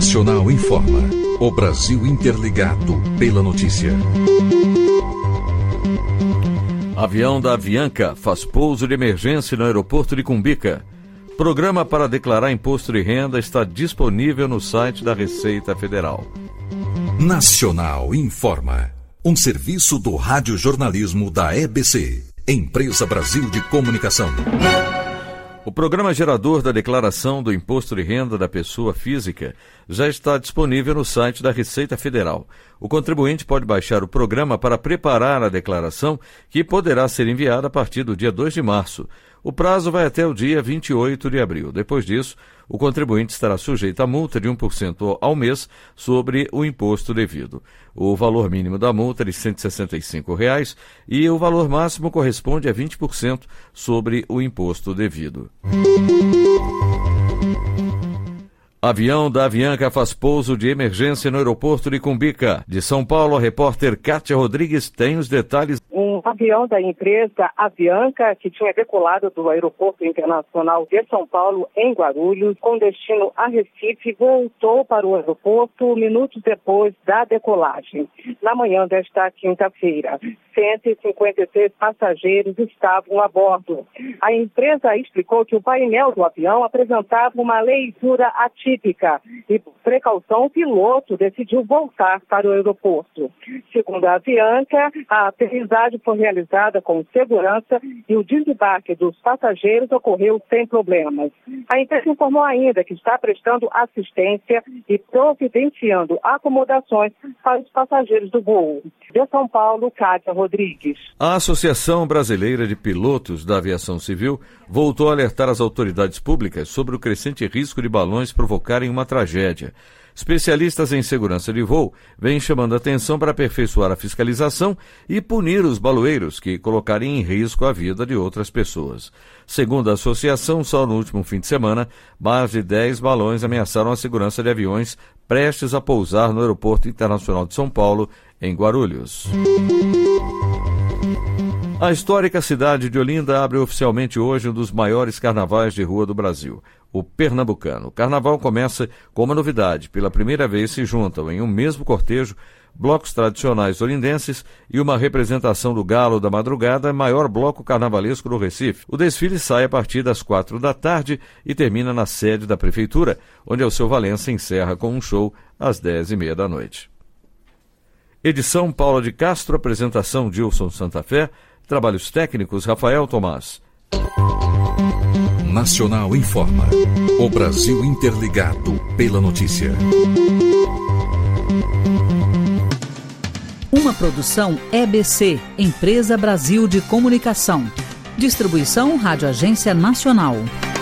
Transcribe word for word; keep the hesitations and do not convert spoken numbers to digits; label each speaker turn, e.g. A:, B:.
A: Nacional informa. O Brasil interligado pela notícia.
B: Avião da Avianca faz pouso de emergência no aeroporto de Cumbica. Programa para declarar imposto de renda está disponível no site da Receita Federal.
A: Nacional informa. Um serviço do radiojornalismo da E B C, Empresa Brasil de Comunicação.
B: O programa gerador da declaração do imposto de renda da pessoa física já está disponível no site da Receita Federal. O contribuinte pode baixar o programa para preparar a declaração, que poderá ser enviada a partir do dia dois de março. O prazo vai até o dia vinte e oito de abril. Depois disso, o contribuinte estará sujeito à multa de um por cento ao mês sobre o imposto devido. O valor mínimo da multa é de cento e sessenta e cinco reais e o valor máximo corresponde a vinte por cento sobre o imposto devido. Avião da Avianca faz pouso de emergência no aeroporto de Cumbica. De São Paulo, a repórter Kátia Rodrigues tem os detalhes.
C: Um avião da empresa Avianca, que tinha decolado do Aeroporto Internacional de São Paulo, em Guarulhos, com destino a Recife, voltou para o aeroporto minutos depois da decolagem. Na manhã desta quinta-feira, cento e cinquenta e seis passageiros estavam a bordo. A empresa explicou que o painel do avião apresentava uma leitura atípica e, por precaução, o piloto decidiu voltar para o aeroporto. Segundo a Avianca, a aterrissagem foi realizada com segurança e o desembarque dos passageiros ocorreu sem problemas. A empresa informou ainda que está prestando assistência e providenciando acomodações para os passageiros do voo. De São Paulo, Kátia Rodrigues.
B: A Associação Brasileira de Pilotos da Aviação Civil voltou a alertar as autoridades públicas sobre o crescente risco de balões provocarem uma tragédia. Especialistas em segurança de voo vêm chamando a atenção para aperfeiçoar a fiscalização e punir os baloeiros que colocarem em risco a vida de outras pessoas. Segundo a associação, só no último fim de semana, mais de dez balões ameaçaram a segurança de aviões prestes a pousar no Aeroporto Internacional de São Paulo, em Guarulhos. A histórica cidade de Olinda abre oficialmente hoje um dos maiores carnavais de rua do Brasil, o Pernambucano. O carnaval começa com uma novidade. Pela primeira vez se juntam em um mesmo cortejo blocos tradicionais olindenses e uma representação do Galo da Madrugada, maior bloco carnavalesco do Recife. O desfile sai a partir das quatro da tarde e termina na sede da Prefeitura, onde Alceu Valença encerra com um show às dez e meia da noite. Edição Paula de Castro, apresentação Dilson Santa Fé, trabalhos técnicos Rafael Tomás.
A: Nacional informa. O Brasil interligado pela notícia.
D: Uma produção E B C, Empresa Brasil de Comunicação. Distribuição Rádio Agência Nacional.